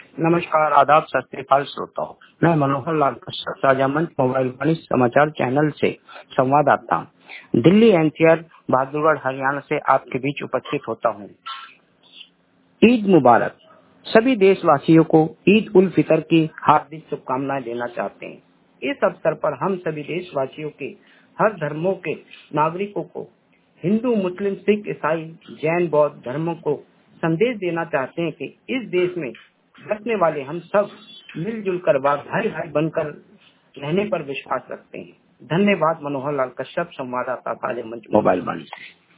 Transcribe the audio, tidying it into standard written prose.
नमस्कार, आदाब, सत श्री अकाल श्रोताओं। मैं मनोहर लाल कश्यप साझा मंच मोबाइल वाणी समाचार चैनल से संवाददाता दिल्ली एनसीआर बहादुरगढ़ हरियाणा से आपके बीच उपस्थित होता हूँ। ईद मुबारक। सभी देशवासियों को ईद उल फितर की हार्दिक शुभकामनाएं देना चाहते हैं। इस अवसर पर हम सभी देशवासियों के हर धर्मों के नागरिकों को, हिंदू, मुस्लिम, सिख, ईसाई, जैन, बौद्ध धर्मों को संदेश देना चाहते हैं कि इस देश में बसने वाले हम सब मिलजुल कर भाई भाई बनकर रहने पर विश्वास रखते हैं। धन्यवाद। मनोहर लाल कश्यप, संवाददाता, साझा मंच मोबाइल वाणी।